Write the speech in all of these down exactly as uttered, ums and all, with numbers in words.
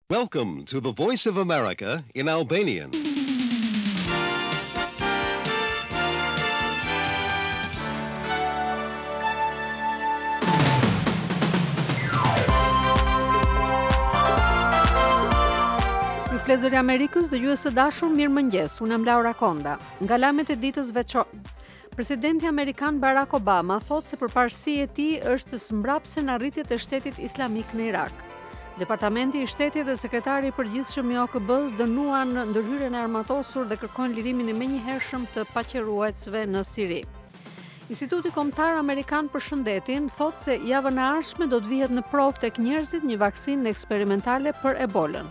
Welcome to the Voice of America in Albanian. Ju flezëri Amerikës dhe jues së dashur, mirëmëngjes. Unë jam Laura Konda. Nga lajmet e ditës veçore. Presidenti amerikan Barack Obama thotë se përparësia e tij është së në arritjet e shtetit islamik në Irak. Departamenti i Shtetit dhe sekretari i përgjithshëm i O K B-s dënuan ndërhyrjen e armatosur dhe kërkojnë lirimin e menjëhershëm të paqëruesve në Siri. Instituti Kombëtar Amerikan për Shëndetin thotë se javën e ardhshme do të vihet në provë tek njerëzit një vaksinë eksperimentale për Ebolën.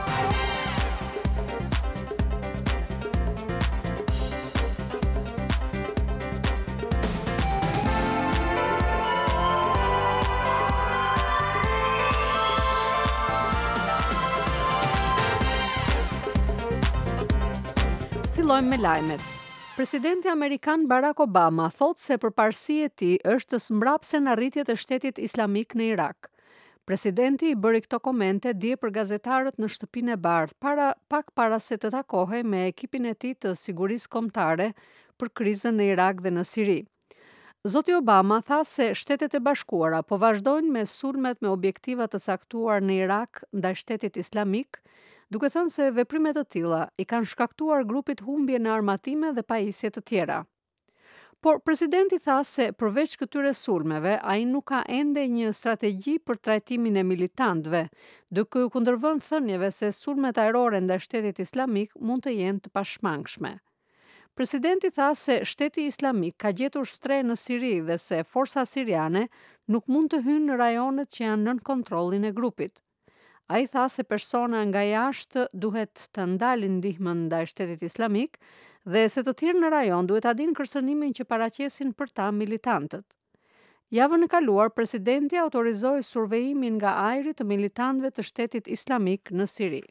Fillojmë me lajmet. Presidenti amerikan Barack Obama thotë se përparësia e tij është të smbrapse në arritjet e shtetit islamik në Irak. Presidenti i bëri këto komente dje për gazetarët në Shtëpinë e Bardhë, para pak para se të takohej me ekipin e tij të sigurisë kombëtare për krizën në Irak dhe në Siri. Zoti Obama tha se Shtetet e Bashkuara po vazhdojnë me sulmet me objektiva të caktuar në Irak ndaj shtetit islamik, duke thënë se veprimet të tilla i kanë shkaktuar grupit humbje në armatime dhe pajisje të tjera. Por presidenti tha se përveç këtyre sulmeve, ai nuk ka ende një strategji për trajtimin e militantëve, duke u kundërvënë thënieve se sulmet ajrore ndaj shtetit islamik mund të jenë të pashmangshme. Presidenti tha se shteti islamik ka gjetur stre në Siri dhe se forca siriane nuk mund të hyjnë në rajonet që janë nën kontrollin e grupit. Ai tha se persona nga jashtë duhet të ndalin ndihmën ndaj shtetit islamik dhe se të tjerë në rajon duhet ta dinë kërcënimin që paraqesin për ta militantët. Javën e kaluar, presidenti autorizoi survejimin nga ajri të militantëve të shtetit islamik në Siri.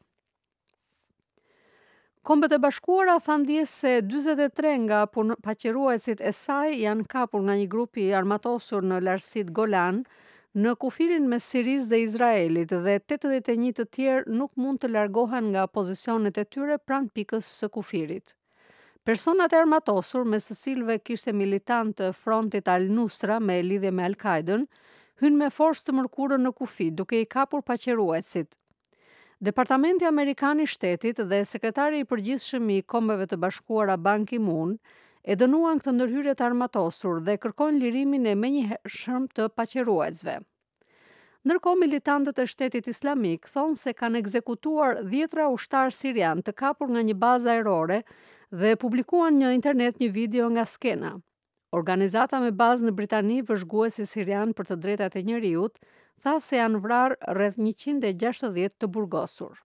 Kombët e Bashkuara thanë dje se dyzet e tre nga paqëruesit e saj janë kapur nga një grup i armatosur në lartësitë Golan, në kufirin mes Sirisë dhe Izraelit dhe tetëdhjetë e një të tjerë nuk mund të largohen nga pozicionet e tyre pranë pikës së kufirit. Personat e armatosur, mes të cilëve kishte militant të frontit Al-Nusra me lidhje me Al-Qaedën, hynë me forcë të mërkurën në kufi, duke i kapur paqëruesit. Departamenti Amerikan i Shtetit dhe sekretari i përgjithshëm i Kombeve të Bashkuara Ban Ki-moon e dënuan këtë ndërhyrje të armatosur dhe kërkojnë lirimin e menjëhershëm të paqëruesve. Ndërkohë, militantët e shtetit islamik thonë se kanë ekzekutuar dhjetra ushtarë sirian të kapur nga një bazë ajrore dhe publikuan në internet një video nga skena. Organizata me bazë në Britani, vëzhguesi sirian për të drejtat e njerëzit, tha se janë vrarë rreth njëqind e gjashtëdhjetë të burgosur.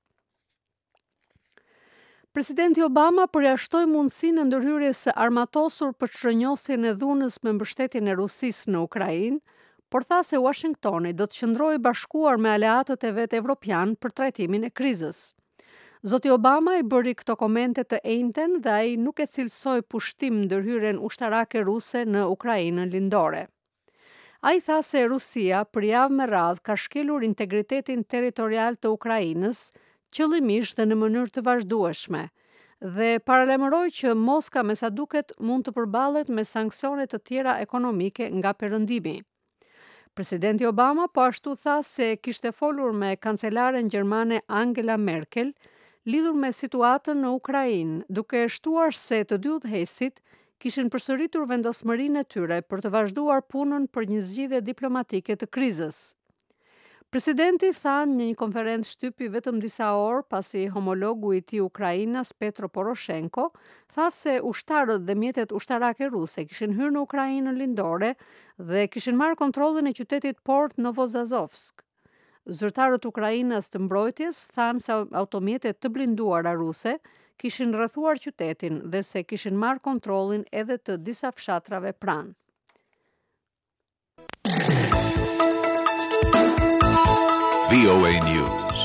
Presidenti Obama përjashtoi mundësinë e ndërhyrjes së armatosur për çrënjosjen e dhunës me mbështetjen e Rusisë në Ukrainë, por tha se Washingtoni do të qëndrojë bashkuar me aleatët e vet evropian për trajtimin e krizës. Zoti Obama i bëri këto komente të enjten dhe ai nuk e cilësoi pushtim ndërhyrjen ushtarake ruse në Ukrainën lindore. Ai tha se Rusia për javë me radhë ka shkelur integritetin territorial të Ukrainës, qëllimisht dhe në mënyrë të vazhdueshme, dhe paralajmëroi që Moska me sa duket mund të përballet me sanksione të tjera ekonomike nga perëndimi. Presidenti Obama po ashtu tha se kishte folur me kancelaren gjermane Angela Merkel lidhur me situatën në Ukrainë, duke shtuar se të dy udhëheqësit kishin përsëritur vendosmërinë e tyre për të vazhduar punën për një zgjidhje diplomatike të krizës. Presidenti tha në një konferencë shtypi vetëm disa orë pasi homologu i tij Ukrainas Petro Poroshenko tha se ushtarët dhe mjetet ushtarake ruse kishin hyrë në Ukrainën lindore dhe kishin marrë kontrollin e qytetit Port Novozazovsk. Zyrtarët Ukrainas të mbrojtjes thanë se automjetet të blinduara ruse kishin rrethuar qytetin dhe se kishin marrë kontrollin edhe të disa fshatrave pranë. V O A News.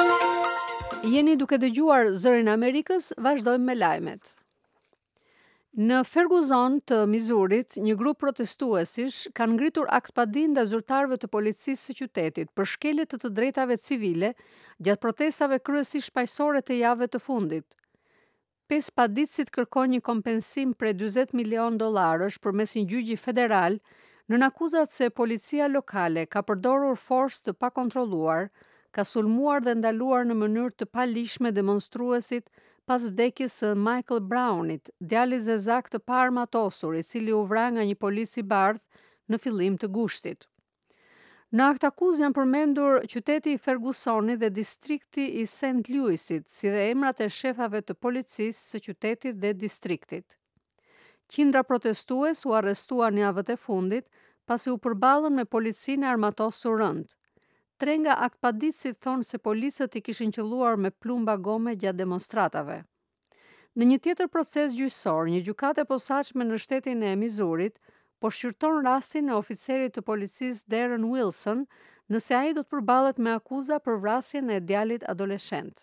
Jeni duke dëgjuar Zërin e Amerikës, vazhdojmë me lajmet. Në Ferguson të Misurit, një grup protestuesish kanë ngritur akt padi ndaj zyrtarëve të policisë së qytetit për shkelje të të drejtave civile gjatë protestave kryesisht paqësore të javëve të fundit. Pesë paditësit kërkojnë një kompensim prej dyzet milion dollarësh përmes një gjyqi federal, nën akuzat se policia lokale ka përdorur forcë të pakontrolluar, ka sulmuar dhe ndaluar në mënyrë të palishme demonstruesit pas vdekjes së Michael Brownit, djali zezak të paarmatosur, i cili u vra nga një polis i bardh në fillim të gushtit. Në akt akuzë janë përmendur qyteti i Fergusonit dhe distrikti i Saint Louisit, si dhe emrat e shefave të policisë së qytetit dhe distriktit. Qindra protestues u arrestuan në javët e fundit, pasi u përballën me policinë e armatosur rënd. Tre nga aktpaditësit thonë se policët i kishin qelluar me plumba gome gjatë demonstratave. Në një tjetër proces gjyqësor, një gjykate e posaçme në shtetin e Misurit po shqyrton rastin e oficerit të policisë Darren Wilson, nëse ai do të përballet me akuza për vrasjen e djalit adoleshent.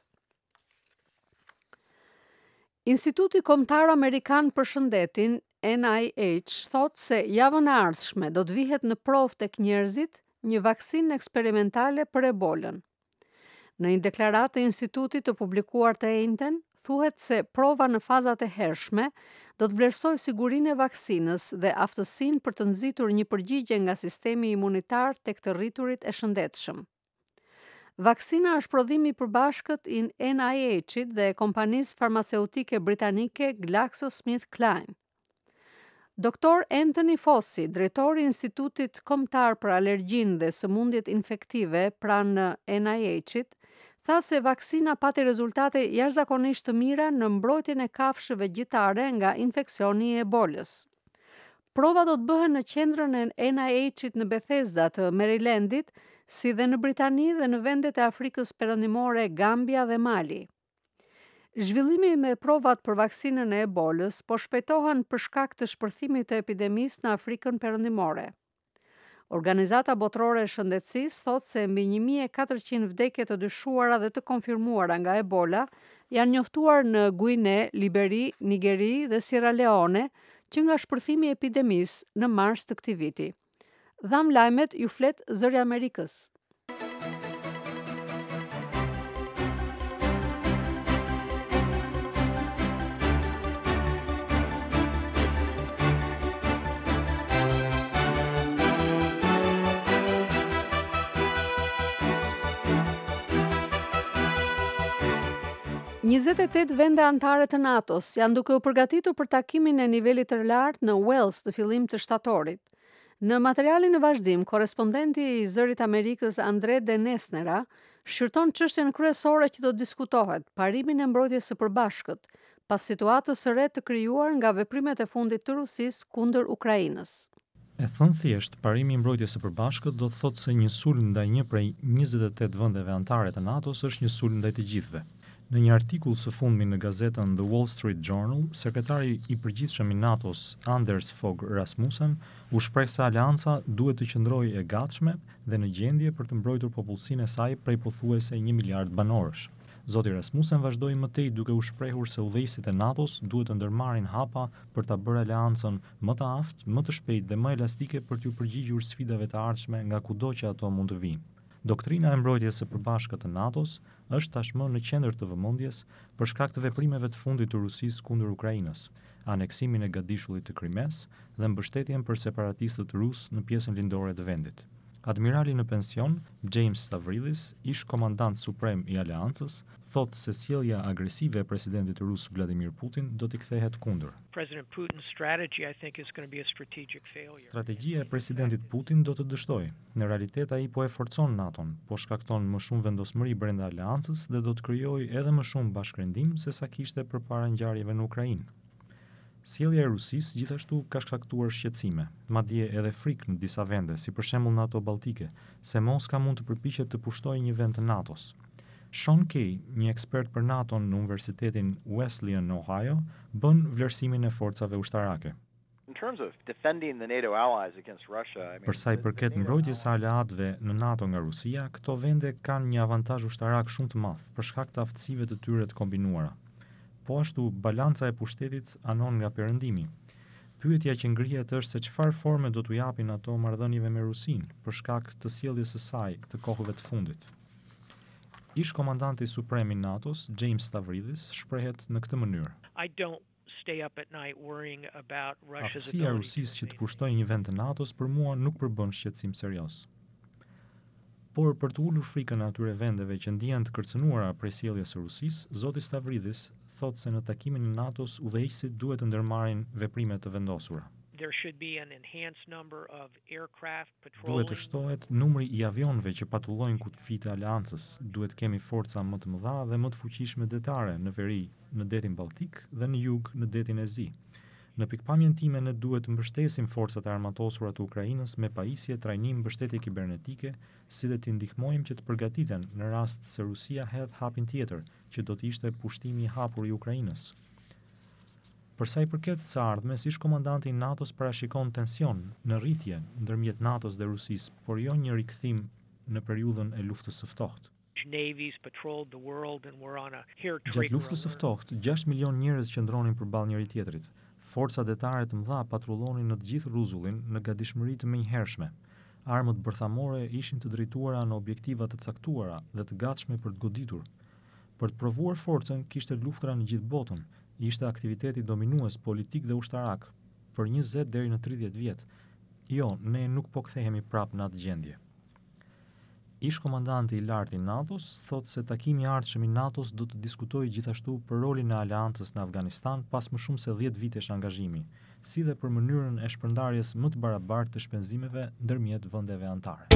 Instituti Kombëtar Amerikan për Shëndetin, N I H, thotë se javën e ardhshme do të vihet në provë tek njerëzit një vaksinë eksperimentale për ebolën. Në një deklaratë të institutit të publikuar të njëjtën, thuhet se prova në fazat e hershme do të vlerësojë sigurinë e vaksinës dhe aftësinë për të nxitur një përgjigje nga sistemi imunitar tek të rriturit e shëndetshëm. Vaksina është prodhimi i përbashkët i N I H-it dhe kompanisë farmaceutike britanike GlaxoSmithKline. Doktor Anthony Fauci, drejtori i Institutit Kombëtar për Alergjinë dhe Sëmundjet Infektive pranë N I H-it, tha se vaksina pati rezultate jashtëzakonisht të mira në mbrojtjen e kafshëve gjitare nga infeksioni i ebolës. Prova do të bëhen në qendrën e N I H-it në Bethesda të Marylandit, si dhe në Britani dhe në vendet e Afrikës Perëndimore, Gambia dhe Mali. Zhvillimi me provat për vaksinën e ebolës po shpejtohen për shkak të shpërthimit të epidemisë në Afrikën Perëndimore. Organizata Botërore e Shëndetësisë thotë se mbi një mijë e katërqind vdekje të dyshuara dhe të konfirmuara nga ebola janë njoftuar në Guine, Liberi, Nigeri dhe Sierra Leone, që nga shpërthimi i epidemisë në mars të këtij viti. Dham lajmet ju flet Zëri i Amerikës. njëzet e tetë vende anëtare të NATO-s janë duke u përgatitur për takimin e nivelit të lartë në Wales të fillim të shtatorit. Në materialin e vazhdim, korespondenti i Zërit Amerikës Andre De Nesnera shqyrton çështjen kryesore që do të diskutohet, parimin e mbrojtjes së përbashkët, pas situatës së re të krijuar nga veprimet e fundit të Rusisë kundër Ukrainës. E thënë thjesht, parimi i mbrojtjes së përbashkët do të thotë se një sulm ndaj një prej njëzet e tetë vendeve anëtare të NATO-s është një sulm ndaj të gjithëve. Në një artikull së fundmi në gazetën The Wall Street Journal, sekretari i përgjithshëm i NATO-s Anders Fogh Rasmussen u shpreh se aleanca duhet të qëndrojë e gatshme dhe në gjendje për të mbrojtur popullsinë e saj prej pothuajse një miliard banorësh. Zoti Rasmussen vazhdoi mëtej duke u shprehur se udhëheqësit e NATO-s duhet të ndërmarrin hapa për ta bërë aleancën më të aftë, më të shpejtë dhe më elastike për t'u përgjigjur sfidave të ardhshme nga kudo që ato mund të vijnë. Doktrina e mbrojtjes së përbashkët të NATO-s është tashmë në qendër të vëmendjes për shkak të veprimeve të fundit të Rusisë kundër Ukrainës, aneksimin e gatishullit të Krimes dhe mbështetjen për separatistët rusë në pjesën lindore të vendit. Admirali në pension, James Stavridis, ish komandant suprem i aleancës, thotë se sjellja agresive e presidentit rus Vladimir Putin do t'i kthehet kundër. Strategjia e presidentit Putin do të dështojë. Në realitet ai po e forcon NATO-n, po shkakton më shumë vendosmëri brenda aleancës dhe do të krijojë edhe më shumë bashkërendim se sa kishte përpara ngjarjeve në Ukrainë. Sjellja e Rusisë gjithashtu ka shkaktuar shqetësime, madje edhe frikë në disa vende, si për shembull NATO Balltike, se Moska mund të përpiqet të pushtojë një vend të NATO-s. Sean Kay, një ekspert për NATO në Universitetin Wesleyan në Ohio, bën vlerësimin e forcave ushtarake. Për sa i përket mbrojtjes së aleatëve në NATO nga Rusia, këto vende kanë një avantazh ushtarak shumë të madh për shkak të aftësive të tyre të kombinuara. Po ashtu, balanca e pushtetit anon nga perëndimi. Pyetja që ngrihet është se çfarë forme do t'u japin ato marrëdhënieve me Rusinë për shkak të sjelljes së saj të kohëve të fundit. Ish komandanti suprem i NATO-s, James Stavridis, shprehet në këtë mënyrë. I don't stay up at night worrying about Russia's Aftësia e Rusisë që të pushtojë një vend të NATO-s për mua nuk përbën shqetësim serioz. Por për të ulur frikën e atyre vendeve që ndihen të kërcënuara prej sjelljes së Rusisë, zoti Stavridis thotë se në takimin e NATO-s udhëheqësit duhet të ndërmarrin veprime të vendosura. There should be an enhanced number of aircraft Duhet patrolling. të shtohet numri i avionëve që patrullojnë kufijtë e aleancës, duhet kemi forca më të mëdha dhe më të fuqishme detare në veri, në detin Baltik dhe në jug në detin e Zi. Në pikpamjen time ne duhet të mbështesim forcat e armatosura të Ukrainës me pajisje, trajnim, mbështetje kibernetike, si dhe t'i ndihmojmë që të përgatiten në rast se Rusia hedh hapin tjetër, që do të ishte pushtimi i hapur i Ukrainës. Për sa i përket së ardhmes, ish komandanti i NATO-s parashikon tension në rritje ndërmjet NATO-s dhe Rusisë, por jo një rikthim në periudhën e luftës së ftohtë. Navies patrolled the world and were on a hair Gjatë trigger luftës së alert. ftohtë, gjashtë milion njerëz qëndronin përballë njëri tjetrit. Forca detare të mëdha patrullonin në të gjithë rrezullin në gatishmëri të menjëhershme. Armët bërthamore ishin të drejtuara në objektiva të caktuara dhe të gatshme për të goditur. Për të provuar forcën kishte luftra në gjithë botën. Ishte aktiviteti dominues politik dhe ushtarak për njëzet deri në tridhjetë vjet. Jo, ne nuk po kthehemi prapë në atë gjendje. Ish komandanti i lartë i NATO-s thotë se takimi i ardhshëm i NATO-s do të diskutojë gjithashtu për rolin e aleancës në Afganistan pas më shumë se dhjetë vitesh angazhimi, si dhe për mënyrën e shpërndarjes më të barabartë të shpenzimeve ndërmjet vendeve anëtare.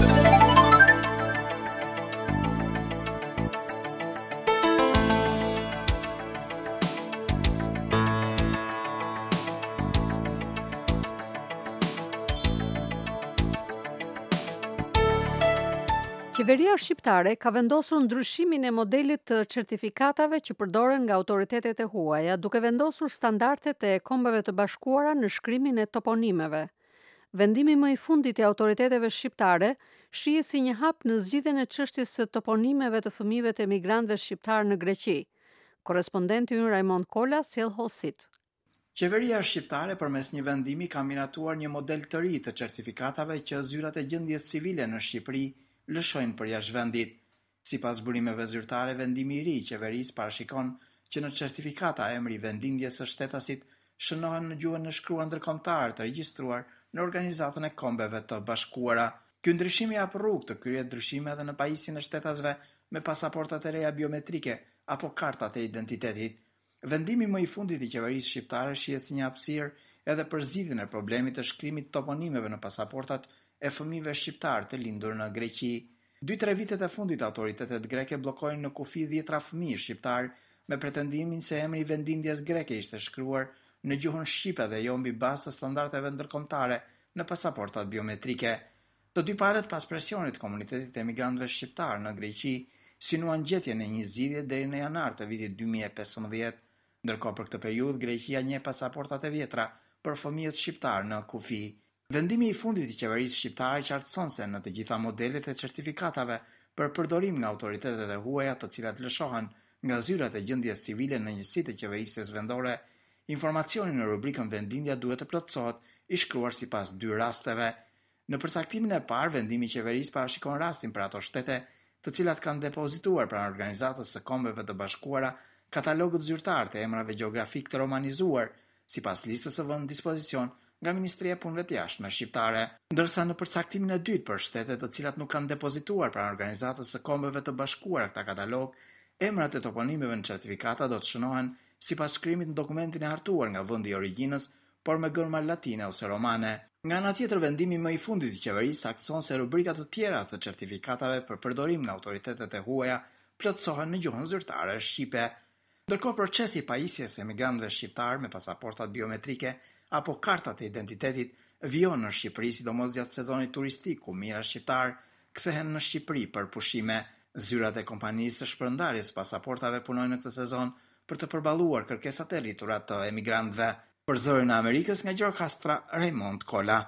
Qeveria shqiptare ka vendosur ndryshimin e modelit të certifikatave që përdoren nga autoritetet e huaja, duke vendosur standardet e Kombeve të Bashkuara në shkrimin e toponimeve. Vendimi më i fundit i autoriteteve shqiptare shihet si një hap në zgjidhjen e çështjes së toponimeve të fëmijëve të emigrantëve shqiptar në Greqi. Korrespondenti ynë Raimond Kola sjell hollësit. Qeveria shqiptare përmes një vendimi ka miratuar një model të ri të certifikatave që zyrat e gjendjes civile në Shqipëri lëshojnë për jashtë vendit. Sipas burimeve zyrtare, vendimi i ri i qeverisë parashikon që në certifikata emri i vendindjes së shtetasit shënohen në gjuhën e shkruar ndërkombëtare të regjistruar në Organizatën e Kombeve të Bashkuara. Ky ndryshim jap rrugë të kryhet ndryshime edhe në pajisjen e shtetasve me pasaportat e reja biometrike apo kartat e identitetit. Vendimi më i fundit i qeverisë shqiptare shihet si një hapësirë edhe për zgjidhjen e problemit të shkrimit toponimeve në pasaportat e fëmijëve shqiptar të lindur në Greqi. dy-tre vitet e fundit autoritetet greke bllokojnë në kufi dhjetra fëmijë shqiptar me pretendimin se emri i vendindjes greke ishte shkruar në gjuhën shqipe dhe jo mbi bazë të standardeve ndërkombëtare në pasaportat biometrike. Të dy palët pas presionit të komunitetit të emigrantëve shqiptar në Greqi synuan gjetjen e një zgjidhje deri në janar të vitit dy mijë e pesëmbëdhjetë. Ndërkohë për këtë periudhë Greqia njeh pasaportat e vjetra për fëmijët shqiptar në kufi. Vendimi i fundit i qeverisë shqiptare qartëson se në të gjitha modelet e certifikatave për përdorim nga autoritetet e huaja, të cilat lëshohen nga zyrat e gjendjes civile në njësitë e qeverisjes vendore, informacioni në rubrikën vendindja duhet të plotësohet i shkruar sipas dy rasteve. Në përcaktimin e parë, vendimi i qeverisë parashikon rastin për ato shtete të cilat kanë depozituar pranë Organizatës së Kombeve të Bashkuara katalogët zyrtar të emrave gjeografik të romanizuar, sipas listës së vënë në dispozicion nga Ministria e Punëve të Jashtme shqiptare, ndërsa në përcaktimin e dytë për shtetet të cilat nuk kanë depozituar pranë Organizatës së Kombeve të Bashkuara këta katalog, emrat e toponimeve në certifikata do të shënohen sipas shkrimit në dokumentin e hartuar nga vendi i origjinës, por me gërma latine ose romane. Nga ana tjetër, vendimi më i fundit i qeverisë sakson se rubrikat të tjera të certifikatave për përdorim nga autoritetet e huaja plotësohen në gjuhën zyrtare shqipe. Ndërkohë, procesi i pajisjes së emigrantëve shqiptar me pasaportat biometrike apo kartat e identitetit vijon në Shqipëri, sidomos gjatë sezonit turistik, ku mijëra shqiptar kthehen në Shqipëri për pushime. Zyrat e kompanisë së shpërndarjes pasaportave punojnë në këtë sezon për të përballuar kërkesat e rritura të emigrantëve. Për Zërin e Amerikës, nga Gjirokastra, Raimond Kola.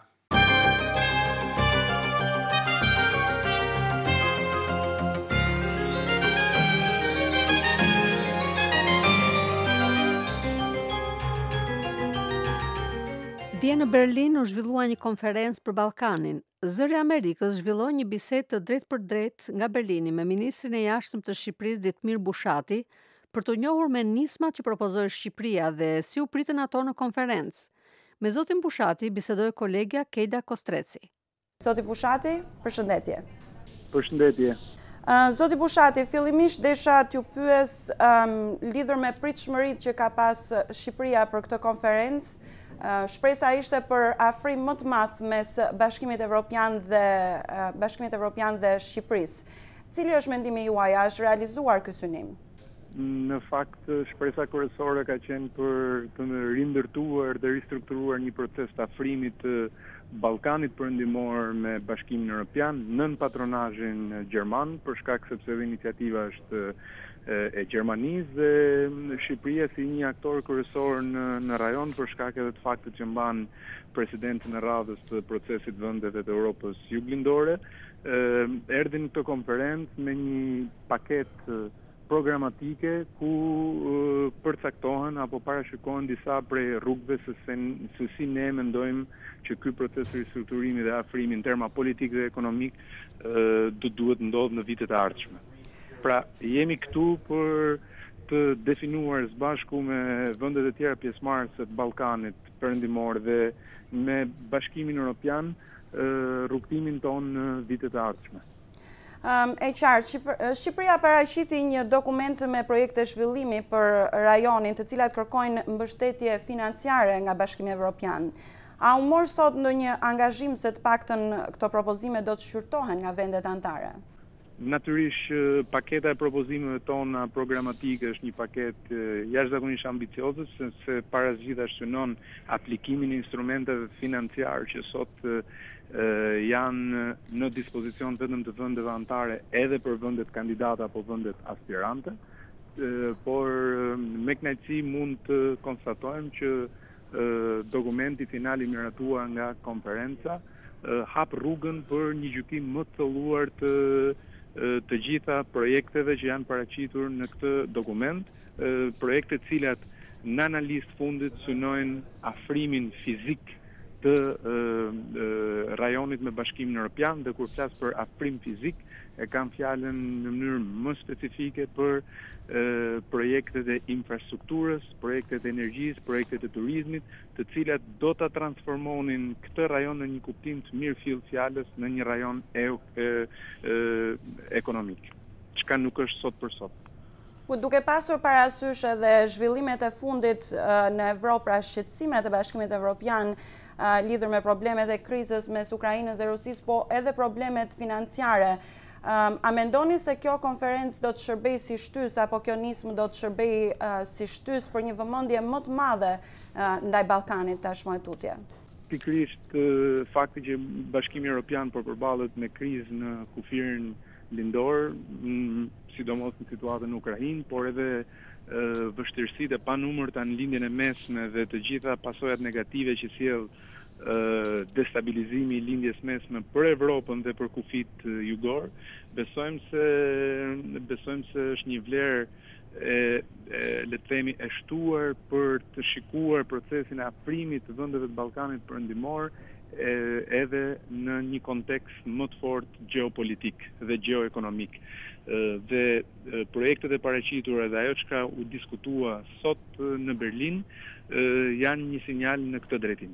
Dje në Berlin u zhvillua një konferencë për Ballkanin. Zëri i Amerikës zhvilloi një bisedë të drejtë për drejtë nga Berlini me ministrin e jashtëm të Shqipërisë Ditmir Bushati për të njohur menismat që propozoi Shqipëria dhe si u pritën ato në konferencë. Me zotin Bushati bisedoi kolegja Kejda Kostreci. Zoti Bushati, përshëndetje. Përshëndetje. Uh, Zoti Bushati, fillimisht desha t'ju pyes um, lidhur me pritshmëritë që ka pas Shqipëria për këtë konferencë. Uh, shpresa ishte për afrim më të madh mes Bashkimit Evropian dhe uh, Bashkimit Evropian dhe Shqipërisë. Cili është mendimi juaj, a është realizuar ky synim? Në fakt, shpresa kryesore ka qenë për të rindërtuar dhe ristrukturuar një proces të afrimit të Ballkanit Perëndimor me Bashkimin Evropian nën patronazhin gjerman, për shkak sepse edhe iniciativa është e Gjermanisë dhe Shqipëria si një aktor kryesor në, në rajon për shkak edhe të faktit që mban presidentin e radhës të procesit vendeve të Europës juglindore, erdhi në këtë konferencë me një paket programatike ku uh, përcaktohen apo parashikohen disa prej rrugëve se, se, se si ne mendojmë që ky proces ristrukturimi dhe afrimi në terma politik dhe ekonomik uh, do duhet ndodhë në vitet e ardhshme. Pra, jemi këtu për të definuar së bashku me vendet e tjera pjesëmarrëse të Ballkanit Perëndimor dhe me Bashkimin Evropian uh, rrugtimin tonë në vitet e ardhshme. Um, e qartë, Shqipëria paraqiti një dokument me projekte zhvillimi për rajonin, të cilat kërkojnë mbështetje financiare nga Bashkimi Evropian. A u mor sot ndonjë angazhim se të paktën këto propozime do të shqyrtohen nga vendet anëtare? Natyrisht, paketa e propozimeve tona programatike është një paket jashtëzakonisht ambicioze, se parazgjithasht synon aplikimin e instrumenteve financiare që sot janë në dispozicion vetëm të vendeve anëtare edhe për vendet kandidata apo vendet aspirante, por me kënaqësi mund të konstatojmë që dokumenti final i miratuar nga konferenca hap rrugën për një gjykim më të thelluar të të gjitha projekteve që janë paraqitur në këtë dokument, projekte të cilat në analizë fundit synojnë afrimin fizik të e, e, rajonit me Bashkimin Evropian, dhe kur flas për afrim fizik, e kam fjalën në mënyrë më specifike për e, projektet e infrastrukturës, projektet e energjisë, projektet e turizmit, të cilat do ta transformonin këtë rajon në një kuptim të mirë fill fjalës në një rajon e, e, e, ekonomik, çka nuk është sot për sot. Duke pasur parasysh edhe zhvillimet e fundit uh, në Evropë, pra shqetësimet e Bashkimit Evropian uh, lidhur me problemet e krizës mes Ukrainës dhe Rusisë, po edhe problemet financiare, um, a mendoni se kjo konferencë do të shërbej si shtys apo kjo nismë do të shërbej uh, si shtys për një vëmendje më të madhe uh, ndaj Ballkanit tashmë e tutje? Pikërisht uh, fakti që Bashkimi Evropian po përballet me krizë në kufirin lindor, mm, sidomos në situatën në Ukrainë, por edhe e, vështirësitë e panumërta në lindjen e mesme dhe të gjitha pasojat negative që sjell destabilizimi i lindjes mesme për Evropën dhe për kufit jugor, besojmë se besojmë se është një vlerë e, e le të themi e shtuar për të shikuar procesin e afrimit të vendeve të Ballkanit Perëndimor edhe në një kontekst më të fortë gjeopolitik dhe gjeoekonomik. Dhe projektet e paraqitura dhe ajo çka u diskutua sot në Berlin janë një sinjal në këtë drejtim.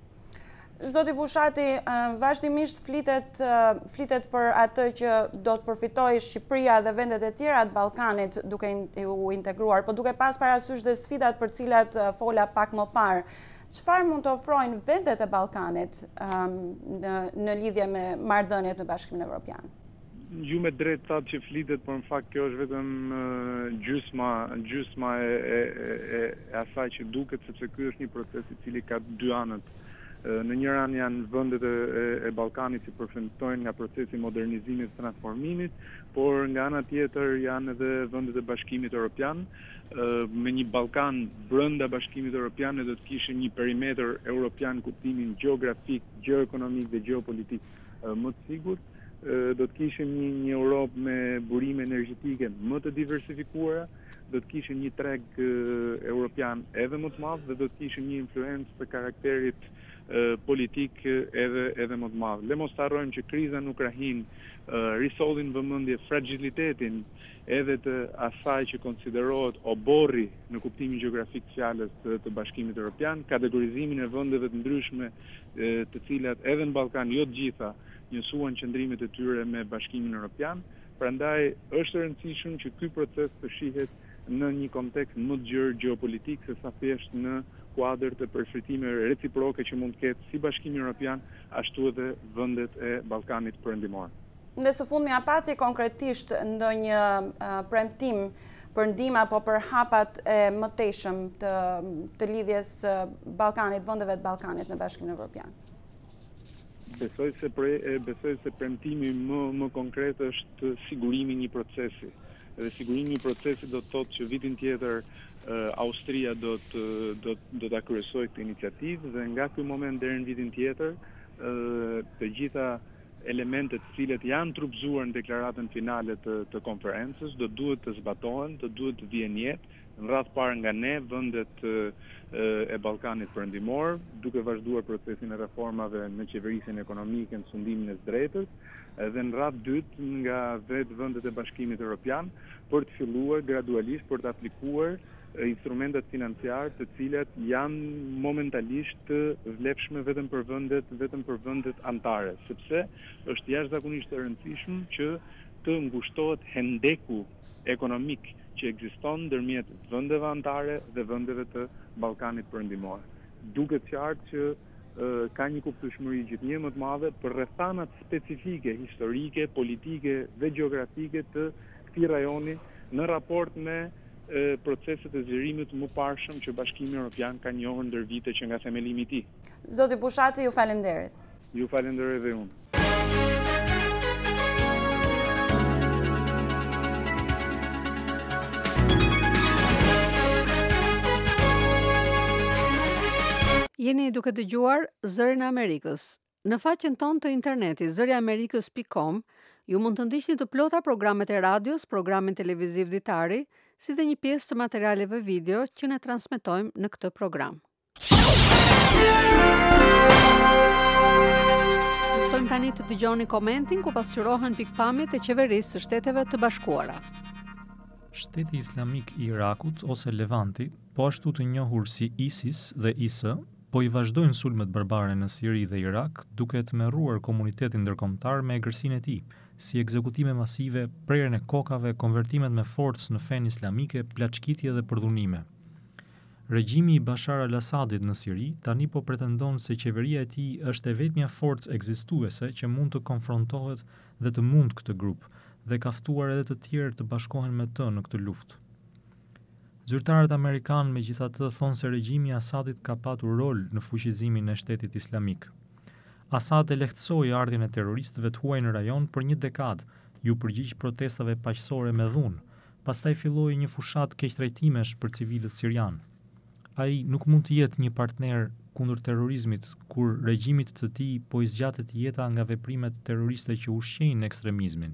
Zoti Bushati, vazhdimisht flitet, flitet për atë që do të përfitojë Shqipëria dhe vendet e tjera të Ballkanit duke u integruar, por duke pas parasysh dhe sfidat për cilat fola pak më parë. Çfarë mund të ofrojnë vendet e Ballkanit um, në, në lidhje me marrëdhëniet në Bashkimin Evropian? Ju me drejt thatë që flitet, por në fakt kjo është vetëm uh, gjysma, gjysma e, e, e, e asaj që duket, sepse ky është një proces i cili ka dy anët. Në një anë janë vendet e, e Ballkanit që përfitojnë nga procesi i modernizimit dhe transformimit, por nga ana tjetër janë edhe vendet e Bashkimit Evropian, me një Ballkan brenda Bashkimit Evropian do të kishte një perimetër evropian kuptimin gjeografik, gjeoekonomik dhe gjeopolitik më të sigurt, do të kishte një, një Europë me burime energjetike më të diversifikuara, do të kishte një treg evropian edhe më të madh dhe do të kishte një influencë të karakterit politik edhe edhe më të madh. Le mos harrojmë që kriza në Ukrainë risollin vëmendje fragilitetin edhe të asaj që konsiderohet oborri në kuptimin gjeografik të fjalës të, të Bashkimit Evropian, kategorizimin e vendeve të ndryshme të cilat edhe në Ballkan jo të gjitha njësuan qëndrimet e tyre me Bashkimin Evropian. Prandaj është e rëndësishme që ky proces të shihet në një kontekst më të gjerë gjeopolitik se sa thjesht në kuadër të përfitime reciproke që mund të ketë si Bashkimi Evropian ashtu edhe vendet e Ballkanit Perëndimor. Në së fundmi, a pati konkretisht ndonjë uh, premtim për ndihmë apo për hapat e mëtejshëm të, të lidhjes uh, Ballkanit, vendeve të Ballkanit në Bashkimin Evropian? Besoj se pre, besoj se premtimi më më konkret është sigurimi i një procesi. Dhe sigurimi i procesit do të thotë që vitin tjetër uh, Austria do të do do ta kryesojë këtë iniciativë dhe nga ky moment deri në vitin tjetër uh, të gjitha elementet të cilët janë trupzuar në deklaratën finale të, të konferencës do duhet të zbatohen, do duhet të vijnë jetë në radhë parë nga ne vendet e, e Ballkanit Perëndimor, duke vazhduar procesin e reformave në qeverisjen ekonomike, në sundimin e së drejtës, dhe në radhë dytë nga vetë vendet e Bashkimit Evropian për të filluar gradualisht për të aplikuar instrumentet financiare të cilat janë momentalisht të vlefshme vetëm për vendet vetëm për vendet anëtare, sepse është jashtëzakonisht e rëndësishme që të ngushtohet hendeku ekonomik që ekziston ndërmjet vendeve anëtare dhe vendeve të Ballkanit Perëndimor. Duket qartë që e, ka një kuptueshmëri gjithnjë më të madhe për rrethanat specifike, historike, politike dhe gjeografike të këtij rajoni në raport me e, proceset e zhvillimit më parshëm që Bashkimi Evropian ka njohur ndër vite që nga themelimi i tij. Zoti Bushati, ju falenderit. Ju falenderoj edhe unë. Jeni duke dëgjuar Zërin e Amerikës. Në faqen tonë të internetit zëri amerikës pikë com ju mund të ndiqni të plota programet e radios, programin televiziv ditari, si dhe një pjesë të materialeve video që ne transmetojmë në këtë program. Ftojmë tani të dëgjoni komentin ku pasqyrohen pikpamjet e qeverisë së Shteteve të Bashkuara. Shteti Islamik i Irakut ose Levanti, po ashtu të njohur si ISIS dhe I S, po i vazhdojnë sulmet barbare në Siri dhe Irak, duke tmerruar komunitetin ndërkombëtar me egërsinë e tij, si ekzekutime masive, prerjen e kokave, konvertimet me forcë në fenë islamike, plaçkitje dhe përdhunime. Regjimi i Bashar al-Assadit në Siri tani po pretendon se qeveria e tij është e vetmja forcë ekzistuese që mund të konfrontohet dhe të mund këtë grup, dhe ka ftuar edhe të tjerë të bashkohen me të në këtë luftë. Zyrtarët amerikanë megjithatë thonë se regjimi i Assadit ka patur rol në fuqizimin e shtetit islamik. Assad e lehtësoi ardhjen e terroristëve të huaj në rajon për një dekadë, ju përgjigj protestave paqësore me dhunë, pastaj filloi një fushat keqtrajtimesh për civilët sirian. Ai nuk mund të jetë një partner kundër terrorizmit kur regjimit të tij po i zgjatet jeta nga veprimet terroriste që ushqejnë ekstremizmin.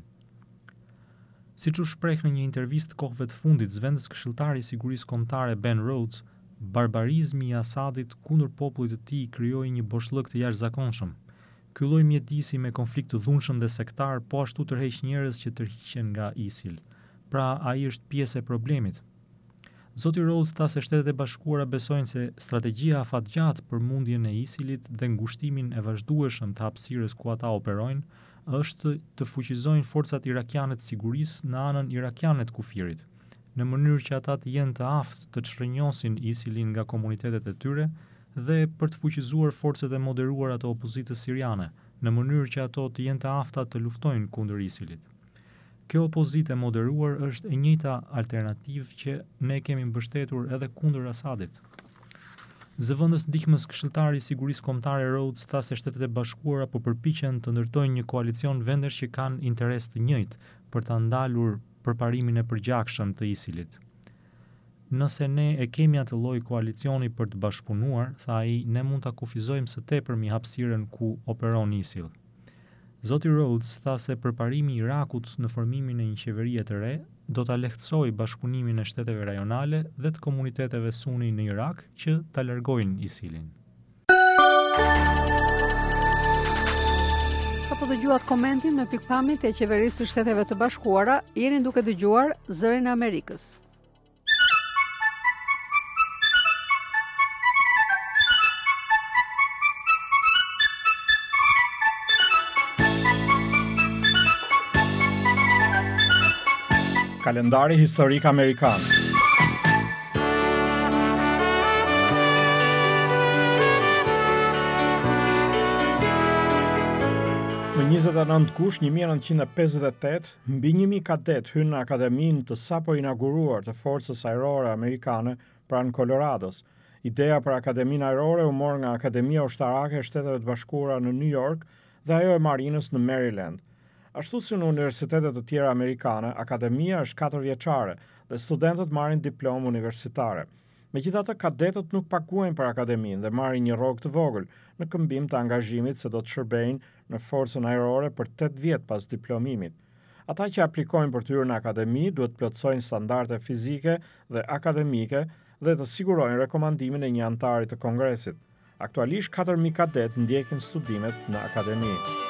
Siç u shpreh në një intervistë kohëve të fundit zëvendës këshilltari i sigurisë kombëtare Ben Rhodes, barbarizmi i Assadit kundër popullit të tij krijoi një boshllëk të jashtëzakonshëm. Ky lloj mjedisi me konflikt të dhunshëm dhe sektar po ashtu tërheq njerëz që tërhiqen nga ISIL. Pra ai është pjesë e problemit. Zoti Rhodes tha se Shtetet e Bashkuara besojnë se strategjia afatgjatë për mundjen e ISILit dhe ngushtimin e vazhdueshëm të hapësirës ku ata operojnë është të fuqizojnë forcat irakiane të sigurisë në anën irakiane të kufirit, në mënyrë që ata të jenë të aftë të çrrënjosin ISILin nga komunitetet e tyre dhe për të fuqizuar forcat e moderuara të opozitës siriane, në mënyrë që ato të jenë të afta të luftojnë kundër ISILit. Kjo opozitë e moderuar është e njëjta alternativë që ne kemi mbështetur edhe kundër Assadit. Zëvendës ndihmës këshilltari i sigurisë kombëtare Rhodes tha se Shtetet e Bashkuara po përpiqen të ndërtojnë një koalicion vendesh që kanë interes të njëjtë për ta ndalur përparimin e përgjakshëm të ISILit. Nëse ne e kemi atë lloj koalicioni për të bashkëpunuar, tha ai, ne mund ta kufizojmë së tepërmi hapësirën ku operon ISIL. Zoti Rhodes tha se përparimi i Irakut në formimin e një qeverie të re do ta lehtësojë bashkëpunimin e shteteve rajonale dhe të komuniteteve suni në Irak që ta largojnë ISILin. Apo dëgjuat komentin me pikpamjet e qeverisë së Shteteve të Bashkuara, jeni duke dëgjuar Zërin e Amerikës. Kalendari historik amerikan. Më njëzet e nëntë kush një mijë e nëntëqind e pesëdhjetë e tetë, mbi një mijë kadet hynë në akademinë të sapo inauguruar të Forcës Ajrore Amerikane pranë Colorados. Ideja për Akademinë Ajrore u mor nga Akademia Ushtarake e Shteteve të Bashkuara në New York dhe ajo e Marinës në Maryland. Ashtu si në universitetet të tjera amerikane, akademia është katër vjeçare dhe studentët marrin diplomë universitare. Megjithatë, kadetët nuk paguajnë për akademinë dhe marrin një rrogë të vogël në këmbim të angazhimit se do të shërbejnë në forcën ajrore për tetë vjet pas diplomimit. Ata që aplikojnë për të hyrë në akademi duhet plotësojnë standarde fizike dhe akademike dhe të sigurojnë rekomandimin e një antari të Kongresit. Aktualisht katër mijë kadet ndjekin studimet në akademi.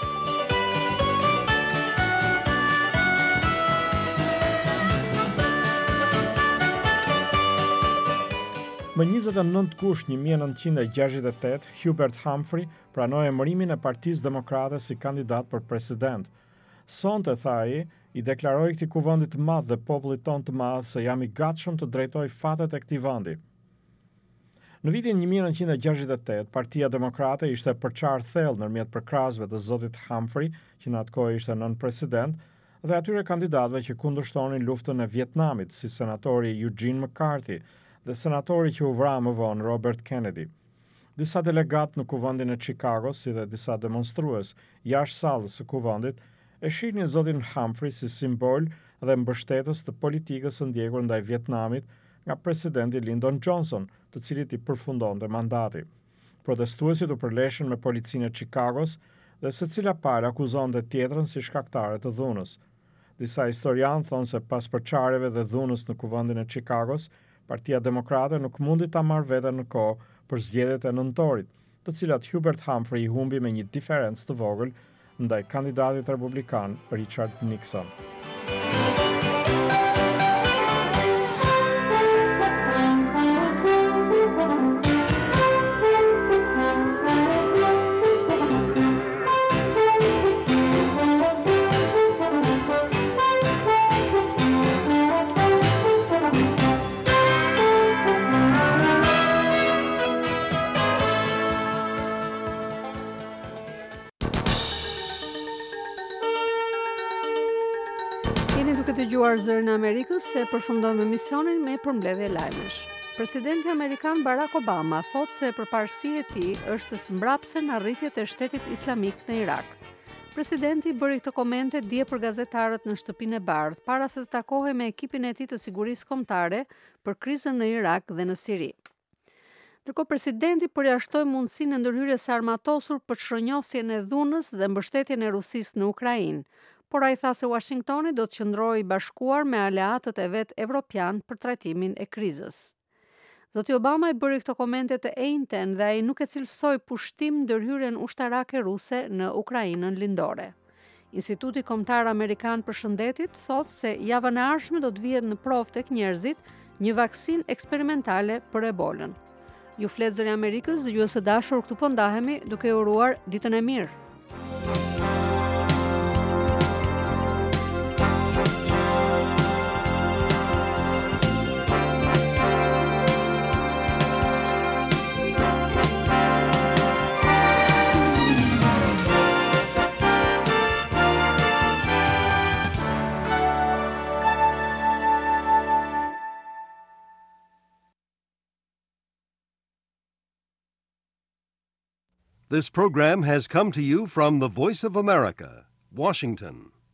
Më njëzet e nëntë kush një mijë e nëntëqind e gjashtëdhjetë e tetë, Hubert Humphrey pranoi emërimin e Partisë Demokrate si kandidat për president. Sonte, tha ai, i deklaroi këtij kuvendit të madh dhe popullit ton të madh se jam i gatshëm të drejtoj fatet e këtij vendi. Në vitin një mijë e nëntëqind e gjashtëdhjetë e tetë, Partia Demokrate ishte përçarë thellë ndërmjet përkrahasve të zotit Humphrey, që në atë kohë ishte nën president, dhe atyre kandidatëve që kundërshtonin luftën e Vietnamit, si senatori Eugene McCarthy dhe senatori që u vra më vonë Robert Kennedy. Disa delegat në kuvendin e Chicagos, si dhe disa demonstrues jashtë sallës së kuvendit, e shihnin zotin Humphrey si simbol dhe mbështetës të politikës së ndjekur ndaj Vietnamit nga presidenti Lyndon Johnson, të cilit i përfundonte mandati. Protestuesit u përleshën me policinë e Chicagos dhe secila palë akuzonte tjetrën si shkaktare të dhunës. Disa historianë thonë se pas përçarjeve dhe dhunës në kuvendin e Chicagos, Partia Demokrate nuk mundi ta marrë veten në kohë për zgjedhjet e nëntorit, të cilat Hubert Humphrey i humbi me një diferencë të vogël ndaj kandidatit republikan Richard Nixon. Dëgjuar Zërin e Amerikës, se përfundojmë emisionin me përmbledhje lajmesh. Presidenti amerikan Barack Obama thot se përparësia e tij është smbrapse në arritjet e Shtetit Islamik në Irak. Presidenti bëri këtë komente dje për gazetarët në Shtëpinë e Bardhë para se të takohej me ekipin e tij të sigurisë kombëtare për krizën në Irak dhe në Siri. Ndërkohë presidenti përjashtoi mundësinë e ndërhyrjes së armatosur për çrënjosjen e dhunës dhe mbështetjen e Rusisë në Ukrainë, por ai tha se Washingtoni do të qëndrojë i bashkuar me aleatët e vet evropian për trajtimin e krizës. Zoti Obama i bëri këto komente të ejnëten dhe ai nuk e cilësoi pushtim ndërhyrjen ushtarake ruse në Ukrainën lindore. Instituti Kombëtar Amerikan për Shëndetit thotë se javën e ardhshme do të vihet në provë tek njerëzit një vaksinë eksperimentale për Ebolën. Ju flet Zëri i Amerikës, dëgjues së dashur, këtu po ndahemi duke ju uruar ditën e mirë. This program has come to you from the Voice of America, Washington.